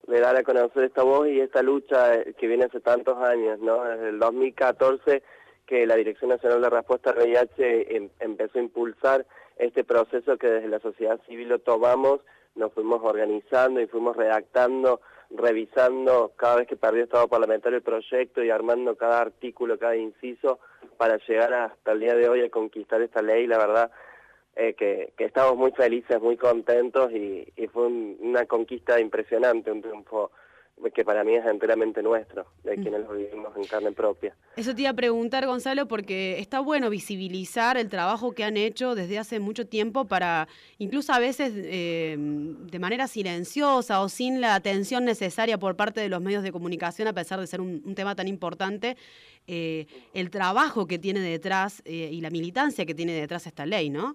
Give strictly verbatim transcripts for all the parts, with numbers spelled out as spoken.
de dar a conocer esta voz y esta lucha que viene hace tantos años, ¿no? Desde el dos mil catorce que la Dirección Nacional de Respuesta al V I H em, empezó a impulsar este proceso que desde la sociedad civil lo tomamos, nos fuimos organizando y fuimos redactando, revisando cada vez que perdió estado parlamentario el proyecto y armando cada artículo, cada inciso para llegar hasta el día de hoy a conquistar esta ley. La verdad eh, que, que estamos muy felices, muy contentos y, y fue un, una conquista impresionante, un triunfo que para mí es enteramente nuestro, de quienes lo vivimos en carne propia. Eso te iba a preguntar, Gonzalo, porque está bueno visibilizar el trabajo que han hecho desde hace mucho tiempo para, incluso a veces eh, de manera silenciosa o sin la atención necesaria por parte de los medios de comunicación, a pesar de ser un, un tema tan importante, eh, el trabajo que tiene detrás eh, y la militancia que tiene detrás esta ley, ¿no?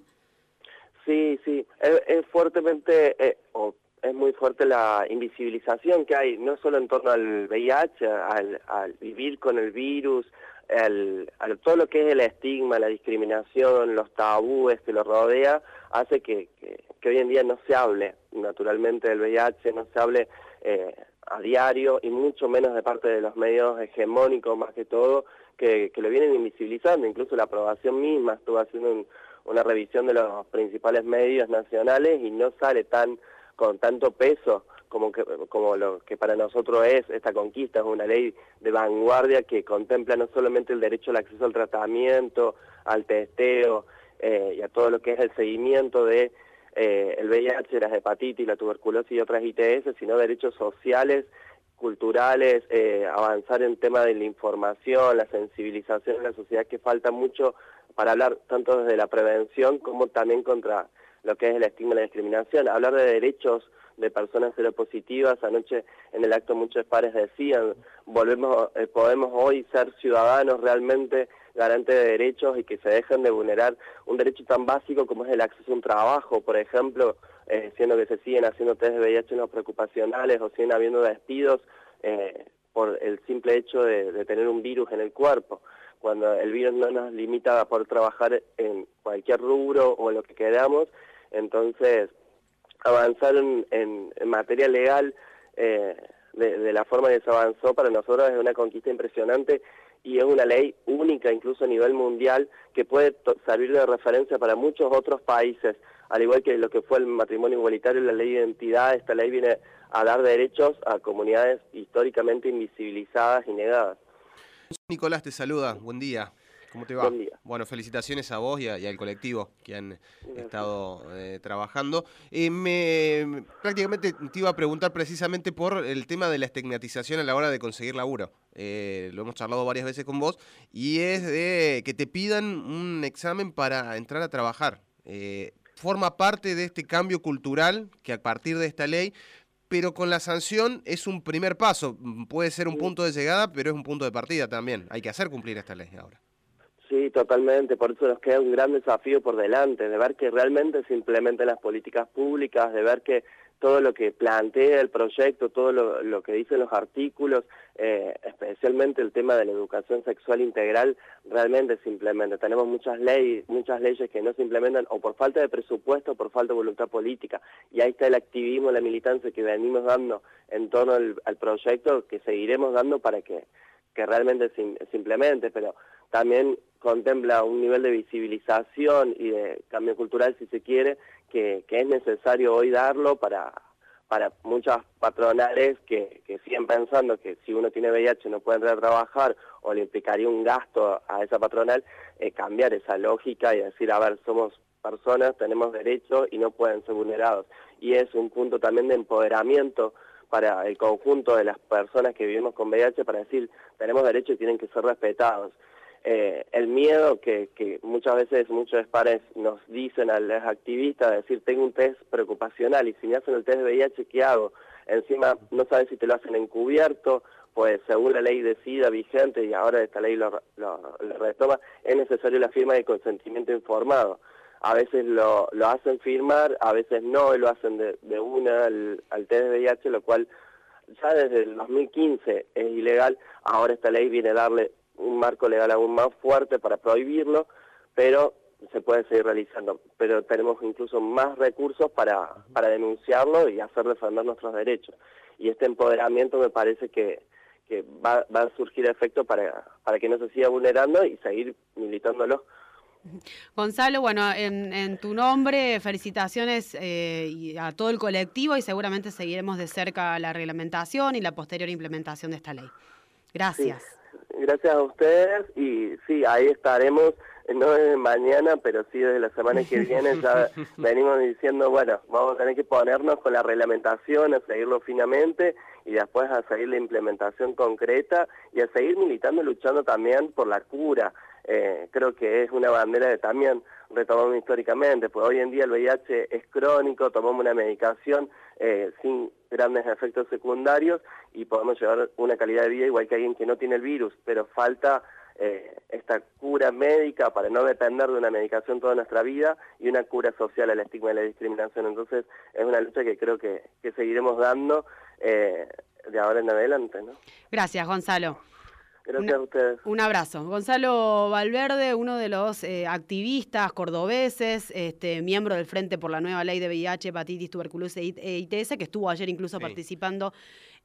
Sí, sí, es, es fuertemente... Eh, oh, es muy fuerte la invisibilización que hay, no solo en torno al V I H, al, al vivir con el virus, al, a todo lo que es el estigma, la discriminación, los tabúes que lo rodea, hace que, que, que hoy en día no se hable naturalmente del V I H, no se hable eh, a diario y mucho menos de parte de los medios hegemónicos más que todo, que, que lo vienen invisibilizando. Incluso la aprobación misma estuvo haciendo un, una revisión de los principales medios nacionales y no sale tan con tanto peso como que como lo que para nosotros es esta conquista. Es una ley de vanguardia que contempla no solamente el derecho al acceso al tratamiento, al testeo eh, y a todo lo que es el seguimiento de eh, el V I H, las hepatitis, la tuberculosis y otras I T S, sino derechos sociales, culturales, eh, avanzar en tema de la información, la sensibilización en la sociedad, que falta mucho para hablar tanto desde la prevención como también contra lo que es el estigma y la discriminación. Hablar de derechos de personas seropositivas, anoche en el acto muchos pares decían, volvemos, eh, podemos hoy ser ciudadanos realmente garantes de derechos y que se dejen de vulnerar un derecho tan básico como es el acceso a un trabajo, por ejemplo, eh, siendo que se siguen haciendo test de V I H no preocupacionales o siguen habiendo despidos eh, por el simple hecho de, de tener un virus en el cuerpo, cuando el virus no nos limita a poder trabajar en cualquier rubro o en lo que queramos. Entonces, avanzar en, en, en materia legal eh, de, de la forma que se avanzó para nosotros es una conquista impresionante y es una ley única incluso a nivel mundial que puede servir de referencia para muchos otros países, al igual que lo que fue el matrimonio igualitario y la ley de identidad. Esta ley viene a dar derechos a comunidades históricamente invisibilizadas y negadas. Nicolás te saluda, buen día. ¿Cómo te va? Buen día. Bueno, felicitaciones a vos y, a, y al colectivo que han Gracias. estado eh, trabajando. Eh, me, prácticamente te iba a preguntar precisamente por el tema de la estigmatización a la hora de conseguir laburo. Eh, lo hemos charlado varias veces con vos y es de que te pidan un examen para entrar a trabajar. Eh, forma parte de este cambio cultural que a partir de esta ley, pero con la sanción es un primer paso. Puede ser un punto de llegada, pero es un punto de partida también. Hay que hacer cumplir esta ley ahora. Sí, totalmente, por eso nos queda un gran desafío por delante, de ver que realmente se implementen las políticas públicas, de ver que todo lo que plantea el proyecto, todo lo, lo que dicen los artículos, eh, especialmente el tema de la educación sexual integral, realmente se implementa. Tenemos muchas leyes, muchas leyes que no se implementan o por falta de presupuesto o por falta de voluntad política. Y ahí está el activismo, la militancia que venimos dando en torno al, al proyecto, que seguiremos dando para que, que realmente se, se implemente, pero también contempla un nivel de visibilización y de cambio cultural, si se quiere, que, que es necesario hoy darlo para, para muchas patronales que, que siguen pensando que si uno tiene V I H no puede entrar a trabajar o le implicaría un gasto a esa patronal, eh, cambiar esa lógica y decir, a ver, somos personas, tenemos derechos y no pueden ser vulnerados. Y es un punto también de empoderamiento para el conjunto de las personas que vivimos con V I H, para decir, tenemos derechos y tienen que ser respetados. Eh, el miedo que, que muchas veces muchos pares nos dicen a los activistas, de decir, tengo un test preocupacional y si me hacen el test de V I H, ¿qué hago? Encima no saben si te lo hacen encubierto, pues según la ley de SIDA vigente, y ahora esta ley lo, lo, lo retoma, es necesario la firma de consentimiento informado. A veces lo, lo hacen firmar, a veces no, y lo hacen de, de una al, al test de V I H, lo cual ya desde el dos mil quince es ilegal. Ahora esta ley viene a darle un marco legal aún más fuerte para prohibirlo, pero se puede seguir realizando, pero tenemos incluso más recursos para, para denunciarlo y hacer defender nuestros derechos. Y este empoderamiento me parece que, que va, va a surgir efecto para, para que no se siga vulnerando y seguir militándolo. Gonzalo, bueno, en, en tu nombre, felicitaciones eh, y a todo el colectivo y seguramente seguiremos de cerca la reglamentación y la posterior implementación de esta ley. Gracias. Sí, gracias a ustedes y sí, ahí estaremos, no desde mañana, pero sí desde la semana que viene ya venimos diciendo, bueno, vamos a tener que ponernos con la reglamentación, a seguirlo finamente y después a seguir la implementación concreta y a seguir militando y luchando también por la cura. Eh, creo que es una bandera que también retomamos históricamente, pues hoy en día el V I H es crónico, tomamos una medicación eh, sin grandes efectos secundarios y podemos llevar una calidad de vida igual que alguien que no tiene el virus, pero falta eh, esta cura médica para no depender de una medicación toda nuestra vida y una cura social al estigma y la discriminación. Entonces es una lucha que creo que, que seguiremos dando eh, de ahora en adelante, ¿no? Gracias, Gonzalo. Gracias Una, a ustedes. Un abrazo. Gonzalo Valverde, uno de los eh, activistas cordobeses, este, miembro del Frente por la Nueva Ley de V I H, Hepatitis, Tuberculosis e I T S, que estuvo ayer incluso sí. participando